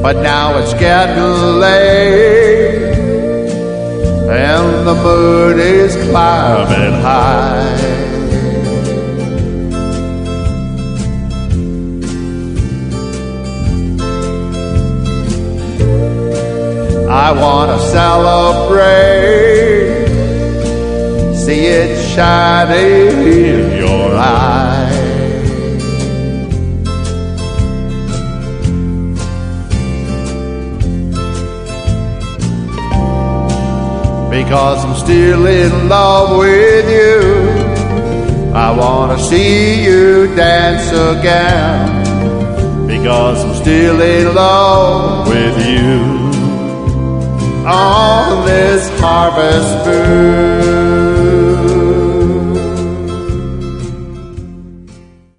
but now it's getting late, and the moon is climbing high. I want to celebrate, see it shining in your eyes. Because I'm still in love with you, I want to see you dance again. Because I'm still in love with you on this harvest moon.